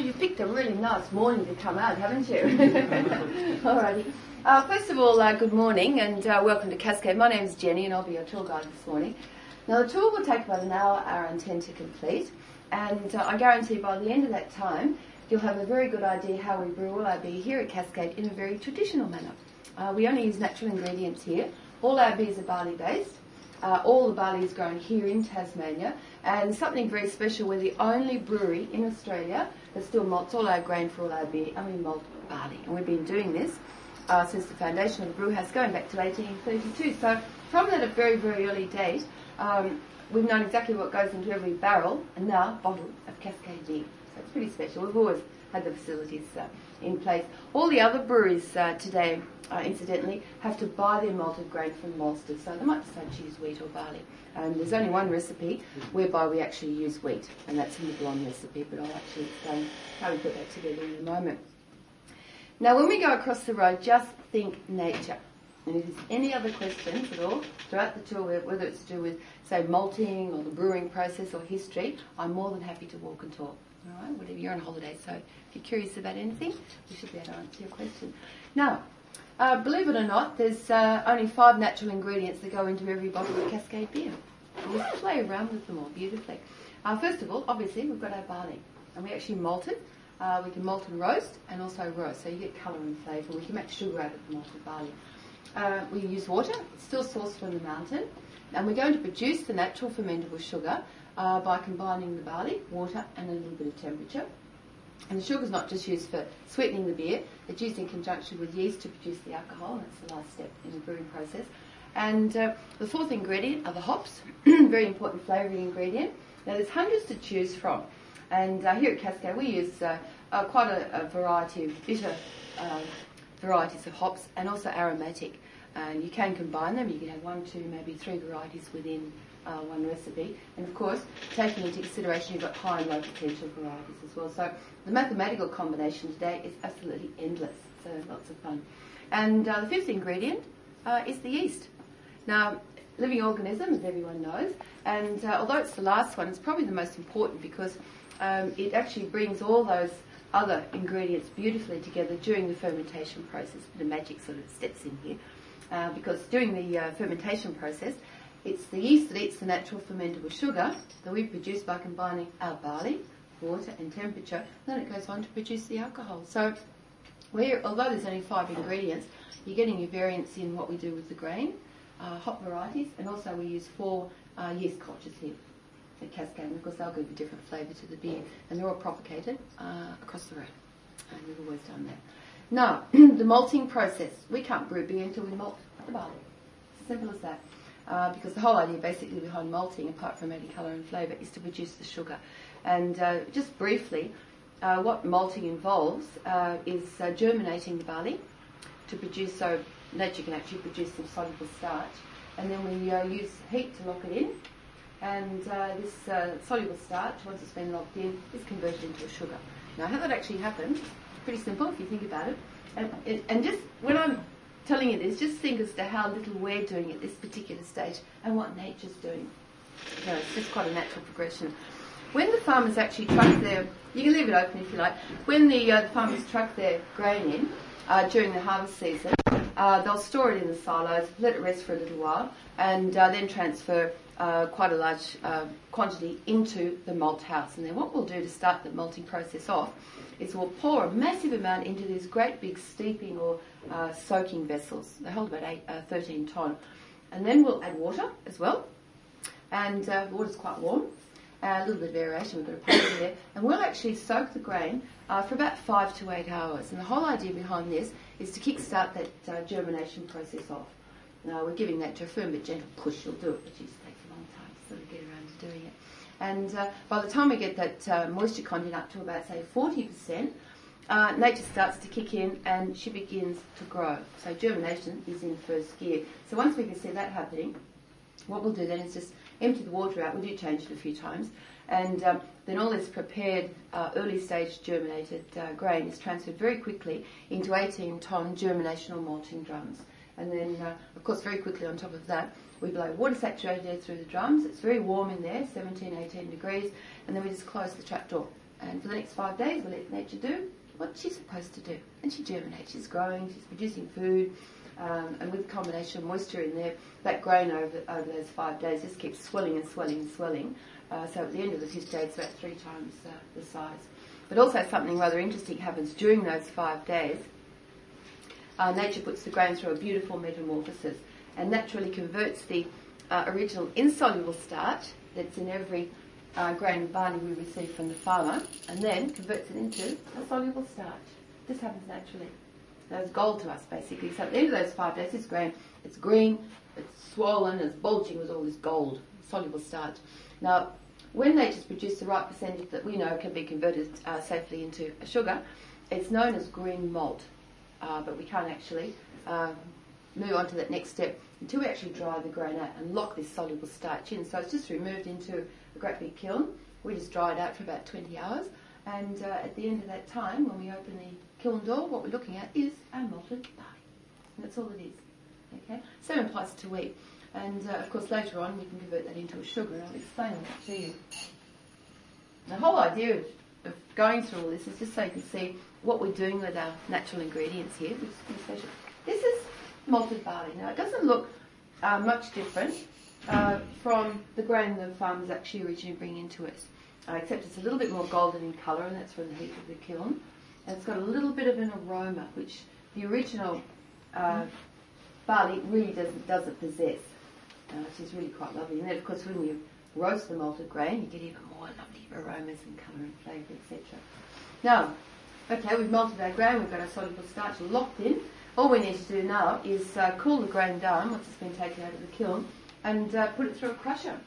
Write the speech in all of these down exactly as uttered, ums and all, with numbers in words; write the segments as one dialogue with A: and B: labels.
A: you've picked a really nice morning to come out, haven't you? Alrighty. Uh, first of all, uh, good morning and uh, welcome to Cascade. My name is Jenny and I'll be your tour guide this morning. Now the tour will take about an hour, hour and ten to complete, and uh, I guarantee by the end of that time you'll have a very good idea how we brew all our beer here at Cascade in a very traditional manner. Uh, we only use natural ingredients here. All our beers are barley based. Uh, all the barley is grown here in Tasmania, and something very special, we're the only brewery in Australia that still malts all our grain for all our beer, and we malt barley. And we've been doing this uh, since the foundation of the brew house going back to eighteen thirty-two. So from that very, very early date, um, we've known exactly what goes into every barrel and now bottle of Cascade beer. So it's pretty special. We've always had the facilities uh, in place. All the other breweries uh, today, uh, incidentally, have to buy their malted grain from maltsters, so they might decide to use wheat or barley. And there's only one recipe whereby we actually use wheat, and that's in the blonde recipe, but I'll actually explain how we put that together in a moment. Now, when we go across the road, just think nature. And if there's any other questions at all throughout the tour, whether it's to do with, say, malting or the brewing process or history, I'm more than happy to walk and talk. All right, whatever, you're on holiday, so if you're curious about anything, we should be able to answer your question. Now, uh, believe it or not, there's uh, only five natural ingredients that go into every bottle of Cascade beer. And we play around with them all beautifully. Uh, first of all, obviously, we've got our barley, and we actually malt it. Uh, we can malt and roast, and also roast, so you get colour and flavour. We can make sugar out of the malted barley. Uh, we use water, it's still sourced from the mountain, and we're going to produce the natural fermentable sugar Uh, by combining the barley, water and a little bit of temperature. And the sugar is not just used for sweetening the beer, it's used in conjunction with yeast to produce the alcohol, and that's the last step in the brewing process. And uh, the fourth ingredient are the hops, very important flavouring ingredient. Now there's hundreds to choose from, and uh, here at Cascade we use uh, uh, quite a, a variety of bitter uh, varieties of hops and also aromatic. And you can combine them, you can have one, two, maybe three varieties within Uh, one recipe, and of course taking into consideration you've got high and low potential varieties as well. So the mathematical combination today is absolutely endless, so lots of fun. And uh, the fifth ingredient uh, is the yeast. Now, living organism, as everyone knows, and uh, although it's the last one, it's probably the most important because um, it actually brings all those other ingredients beautifully together during the fermentation process. The magic sort of steps in here uh, because during the uh, fermentation process it's the yeast that eats the natural fermentable sugar that we produce by combining our barley, water and temperature. Then it goes on to produce the alcohol. So we're, although there's only five ingredients, you're getting your variance in what we do with the grain, uh, hop varieties, and also we use four uh, yeast cultures here at Cascade. And of course they'll give a different flavour to the beer, and they're all propagated uh, across the road. And we've always done that. Now, the malting process. We can't brew beer until we malt the barley. Simple as that. Uh, because the whole idea basically behind malting, apart from adding colour and flavour, is to produce the sugar. And uh, just briefly, uh, what malting involves uh, is uh, germinating the barley to produce, so nature can actually produce some soluble starch, and then we uh, use heat to lock it in, and uh, this uh, soluble starch, once it's been locked in, is converted into a sugar. Now how that actually happens, it's pretty simple if you think about it, and, and just when I'm telling you this, just think as to how little we're doing at this particular stage and what nature's doing. You know, it's just quite a natural progression. When the farmers actually truck their, you can leave it open if you like, when the, uh, the farmers truck their grain in uh, during the harvest season, uh, they'll store it in the silos, let it rest for a little while, and uh, then transfer uh, quite a large uh, quantity into the malt house. And then what we'll do to start the malting process off is we'll pour a massive amount into these great big steeping or uh, soaking vessels. They hold about eight, uh, thirteen tonne. And then we'll add water as well. And uh, the water's quite warm. Uh, a little bit of aeration, we've got a pipe in there. And we'll actually soak the grain uh, for about five to eight hours. And the whole idea behind this is to kick-start that uh, germination process off. Now, we're giving that to a firm but gentle push. You'll do it, but it just takes a long time to sort of get around to doing it. And uh, by the time we get that uh, moisture content up to about, say, forty percent, uh, nature starts to kick in and she begins to grow. So germination is in first gear. So once we can see that happening, what we'll do then is just empty the water out. We do change it a few times. And um, then all this prepared uh, early stage germinated uh, grain is transferred very quickly into eighteen tonne germination or malting drums. And then, uh, of course, very quickly on top of that, we blow water saturated air through the drums. It's very warm in there, seventeen, eighteen degrees, and then we just close the trap door. And for the next five days, we'll let nature do what she's supposed to do. And she germinates, she's growing, she's producing food, um, and with a combination of moisture in there, that grain over, over those five days just keeps swelling and swelling and swelling. Uh, so at the end of the fifth day, it's about three times uh, the size. But also something rather interesting happens during those five days. Uh, nature puts the grain through a beautiful metamorphosis and naturally converts the uh, original insoluble starch that's in every uh, grain of barley we receive from the farmer, and then converts it into a soluble starch. This happens naturally. That's gold to us, basically. So at the end of those five days, this grain, it's green, it's swollen, it's bulging with all this gold, soluble starch. Now, when nature's produced the right percentage that we know can be converted uh, safely into a sugar, it's known as green malt. Uh, but we can't actually um, move on to that next step until we actually dry the grain out and lock this soluble starch in. So it's just removed into a great big kiln. We just dry it out for about twenty hours. And uh, at the end of that time, when we open the kiln door, what we're looking at is our malted barley. And that's all it is. Okay? Same applies to wheat. And uh, of course later on we can convert that into a sugar, and I'll explain that to you. The whole idea of, of going through all this is just so you can see what we're doing with our natural ingredients here, which is pretty special. This is malted barley. Now, it doesn't look uh, much different uh, from the grain the farmers actually originally bring into us, uh, except it's a little bit more golden in colour, and that's from the heat of the kiln. And it's got a little bit of an aroma, which the original uh, barley really doesn't, doesn't possess, uh, which is really quite lovely. And then, of course, when you roast the malted grain, you get even more lovely aromas and colour and flavour, et cetera. Now, okay, we've malted our grain, we've got our soluble starch locked in. All we need to do now is uh, cool the grain down once it's been taken out of the kiln and uh, put it through a crusher.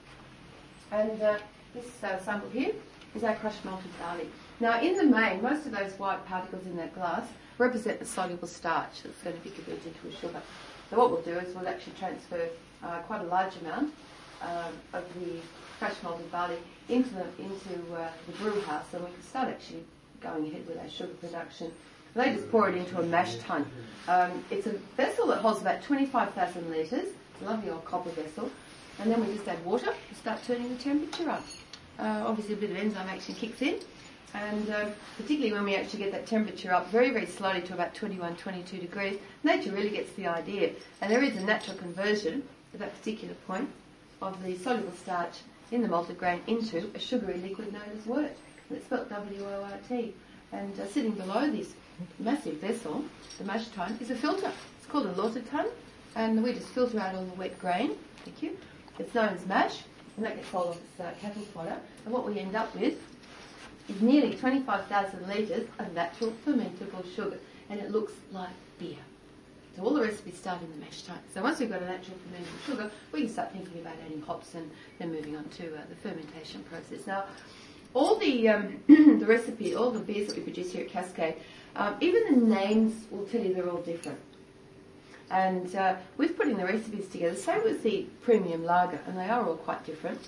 A: And uh, this uh, sample here is our crushed malted barley. Now, in the main, most of those white particles in that glass represent the soluble starch that's going to be converted into a sugar. So what we'll do is we'll actually transfer uh, quite a large amount uh, of the crushed malted barley into the, into uh, the brew house, and we can start actually going ahead with our sugar production. They just pour it into a mash tun. Um, it's a vessel that holds about twenty-five thousand litres. It's a lovely old copper vessel. And then we just add water and start turning the temperature up. Uh, obviously a bit of enzyme action kicks in. And um, particularly when we actually get that temperature up very, very slowly to about twenty-one, twenty-two degrees, nature really gets the idea. And there is a natural conversion at that particular point of the soluble starch in the malted grain into a sugary liquid known as wort. And it's spelled W O R T. And uh, sitting below this massive vessel, the mash tun, is a filter. It's called a lauter tun, and we just filter out all the wet grain. Thank you. It's known as mash, and that gets sold off as uh, cattle fodder. And what we end up with is nearly twenty-five thousand litres of natural fermentable sugar, and it looks like beer. So all the recipes start in the mash tun. So once we've got a natural fermentable sugar, we can start thinking about adding hops and then moving on to uh, the fermentation process. Now, all the um, the recipe, all the beers that we produce here at Cascade, um, even the names will tell you they're all different. And uh, with putting the recipes together, same with the premium lager, and they are all quite different.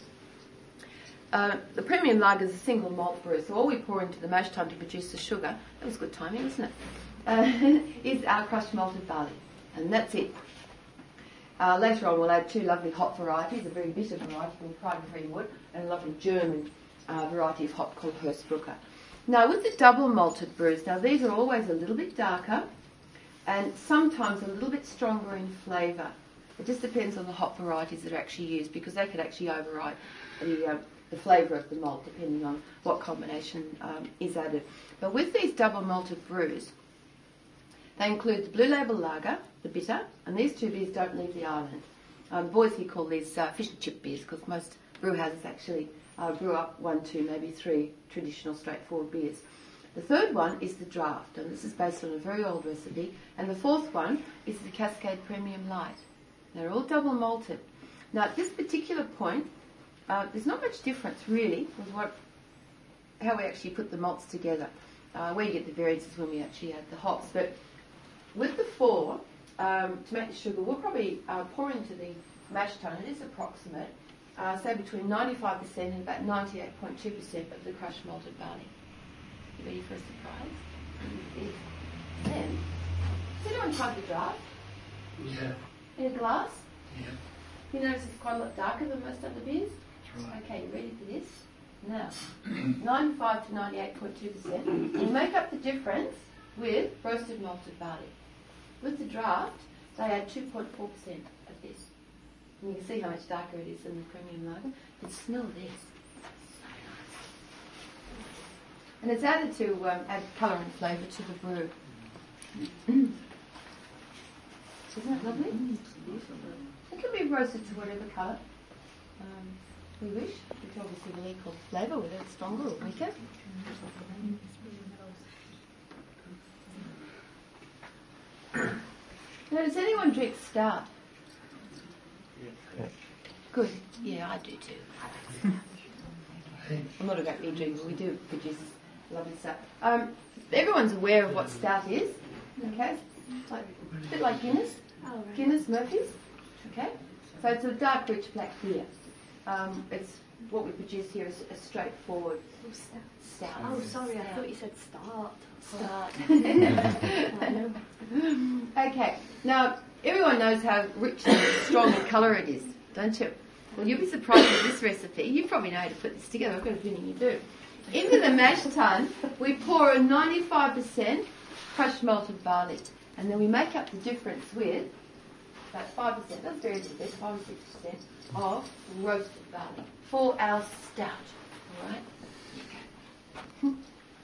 A: Uh, the premium lager is a single malt brew, so all we pour into the mash tun to produce the sugar, that was good timing, isn't it, uh, is our crushed malted barley, and that's it. Uh, later on we'll add two lovely hop varieties, a very bitter variety from Pride and Greenwood, and a lovely German uh, variety of hop called Hersbrucker. Now with the double malted brews, now these are always a little bit darker and sometimes a little bit stronger in flavour. It just depends on the hop varieties that are actually used, because they could actually override the, uh, the flavour of the malt depending on what combination um, is added. But with these double malted brews, they include the Blue Label Lager, the bitter, and these two beers don't leave the island. Um, the boys here call these uh, fish and chip beers, because most brew houses actually uh, brew up one, two, maybe three traditional straightforward beers. The third one is the draft, and this is based on a very old recipe. And the fourth one is the Cascade Premium Light. They're all double malted. Now at this particular point, uh, there's not much difference really with what, how we actually put the malts together. Uh, where you get the variance is when we actually add the hops. But with the four, um, to make the sugar, we'll probably uh, pour into the mash tun. It is approximate, uh, say between ninety-five percent and about ninety-eight point two percent of the crushed malted barley. You ready for a surprise? Yes. Then, has anyone tried the draft?
B: Yeah.
A: In a glass?
B: Yeah.
A: You notice it's quite a lot darker than most other beers?
B: That's right.
A: Okay, you ready for this? Now, ninety-five to ninety-eight point two percent. You make up the difference with roasted malted barley. With the draft, they add two point four percent of this. And you can see how much darker it is than the premium lager. But smell this. And it's added to um, add colour and flavour to the brew. Isn't that lovely? It can be roasted to whatever colour um, we wish, which obviously will equal flavour, whether it's stronger or weaker. Now, does anyone drink stout? Good. Yeah, I do too. I'm not a great beer drinker, but we do produce lovely stout. Um, everyone's aware of what stout is, okay? Like, a bit like Guinness. Guinness, Murphy's, okay? So it's a dark, rich black beer. Um, it's what we produce here is a straightforward stout.
B: Oh, sorry, I thought you said start.
A: Start. Okay, now everyone knows how rich and strong in colour it is, don't you? Well, you'll be surprised with this recipe. You probably know how to put this together. I've got a feeling you do. Into the mash tun, we pour a ninety-five percent crushed malted barley, and then we make up the difference with about five percent, that's very little bit, five or six percent of roasted barley for our stout. All right? Okay.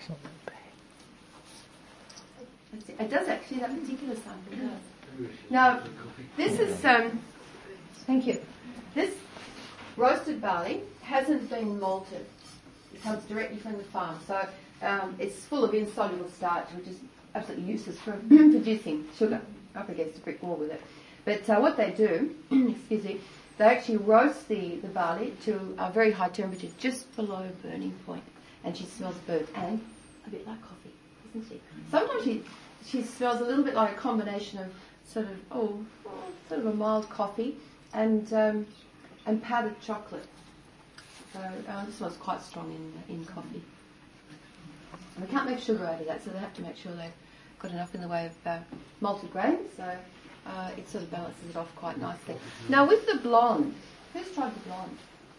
A: That's it. It does actually, that particular sample does. Now, this is, um, thank you. This roasted barley hasn't been malted. It comes directly from the farm. So um, it's full of insoluble starch, which is absolutely useless for producing sugar. Up against a brick wall with it. But uh, what they do, excuse me, they actually roast the, the barley to a very high temperature, just below burning point. And she smells burnt and a bit like coffee, isn't she? Sometimes she she smells a little bit like a combination of sort of, oh, oh sort of a mild coffee and um, and powdered chocolate. So uh, this one's quite strong in in coffee. And they can't make sugar out of that, so they have to make sure they've got enough in the way of uh, malted grains. So uh, it sort of balances it off quite nicely. Now with the blonde, who's tried the blonde?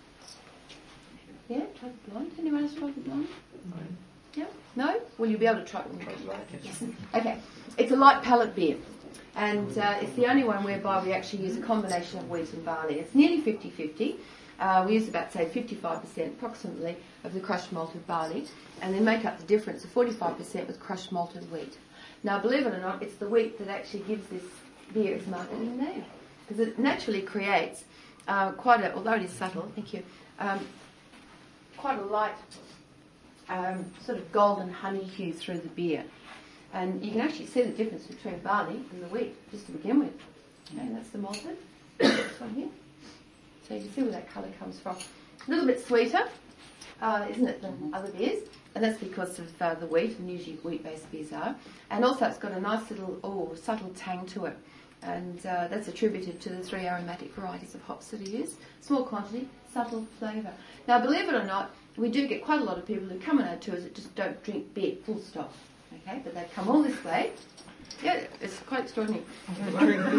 A: Yeah, tried the blonde. Anyone else tried the blonde? No. Yeah? No? Well, you'll be able to try it when you get it right. Yes. Okay. It's a light palate beer. And uh, it's the only one whereby we actually use a combination of wheat and barley. It's nearly fifty-fifty. Uh, we use about, say, fifty-five percent approximately of the crushed malted barley, and then make up the difference of forty-five percent with crushed malted wheat. Now, believe it or not, it's the wheat that actually gives this beer its marketing name, because it naturally creates uh, quite a, although it is subtle, thank you, um, quite a light um, sort of golden honey hue through the beer. And you can actually see the difference between barley and the wheat, just to begin with. Okay, and that's the malted. This one here. So you can see where that colour comes from. A little bit sweeter, uh, isn't it, than other beers? And that's because of uh, the wheat, and usually wheat-based beers are. And also it's got a nice little, oh, subtle tang to it. And uh, that's attributed to the three aromatic varieties of hops that are used. Small quantity, subtle flavour. Now, believe it or not, we do get quite a lot of people who come on our tours that just don't drink beer, full stop. Okay, but they've come all this way. Yeah, it's quite extraordinary. You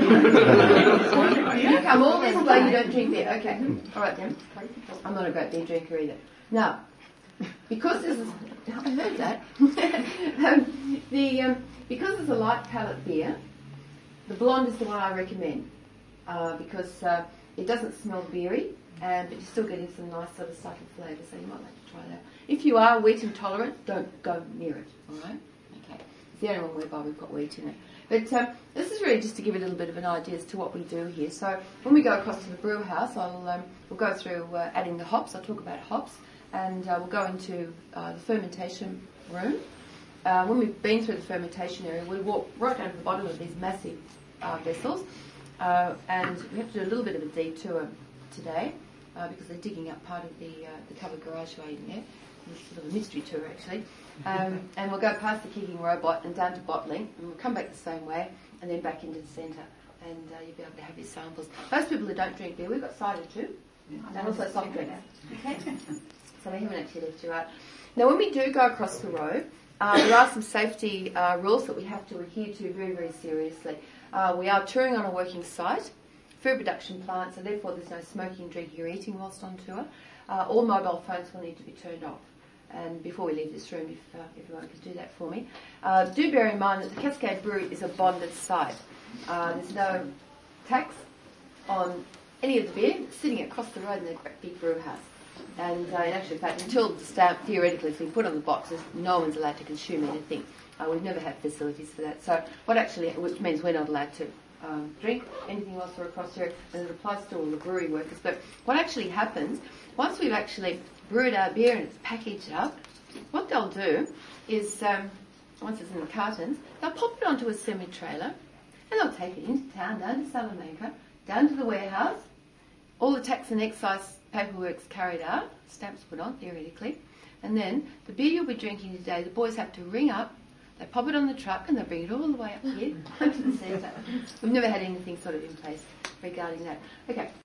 A: come all this way, you don't drink beer. Okay, all right then. I'm not a great beer drinker either. Now, because this is, I heard that. um, the um, because it's a light palate beer, the blonde is the one I recommend uh, because uh, it doesn't smell beery, and but you're still getting some nice sort of subtle flavour. So you might like to try that. If you are wheat intolerant, don't go near it. All right. The only one whereby we've got wheat in it. But um, this is really just to give a little bit of an idea as to what we do here. So when we go across to the brew house, I'll, um, we'll go through uh, adding the hops. I'll talk about hops. And uh, we'll go into uh, the fermentation room. Uh, when we've been through the fermentation area, we walk right down to the bottom of these massive uh, vessels. Uh, and we have to do a little bit of a detour today uh, because they're digging up part of the, uh, the covered garageway in there. It's sort of a mystery tour, actually. Um, and we'll go past the kicking robot and down to bottling, and we'll come back the same way, and then back into the centre, and uh, you'll be able to have your samples. Those people who don't drink beer, we've got cider too, and also soft drinks. Okay? So we haven't actually left you out. Now, when we do go across the road, uh, there are some safety uh, rules that we have to adhere to very, very seriously. Uh, we are touring on a working site, food production plant, so therefore there's no smoking, drinking or eating whilst on tour. uh, all mobile phones will need to be turned off. And before we leave this room, if uh, everyone could do that for me. Uh, do bear in mind that the Cascade Brewery is a bonded site. Uh, there's no tax on any of the beer. It's sitting across the road in the great big brew house. And uh, in actual fact, until the stamp theoretically has been put on the boxes, no one's allowed to consume anything. Uh, we've never had facilities for that. So what actually, which means we're not allowed to um, drink anything else for across here, and it applies to all the brewery workers. But what actually happens, once we've actually brewed our beer and it's packaged up, what they'll do is, um, once it's in the cartons, they'll pop it onto a semi-trailer and they'll take it into town, down to Salamanca, down to the warehouse, all the tax and excise paperwork's carried out, stamps put on, theoretically, and then the beer you'll be drinking today, the boys have to ring up, they pop it on the truck and they bring it all the way up here to the centre. We've never had anything sort of in place regarding that. Okay.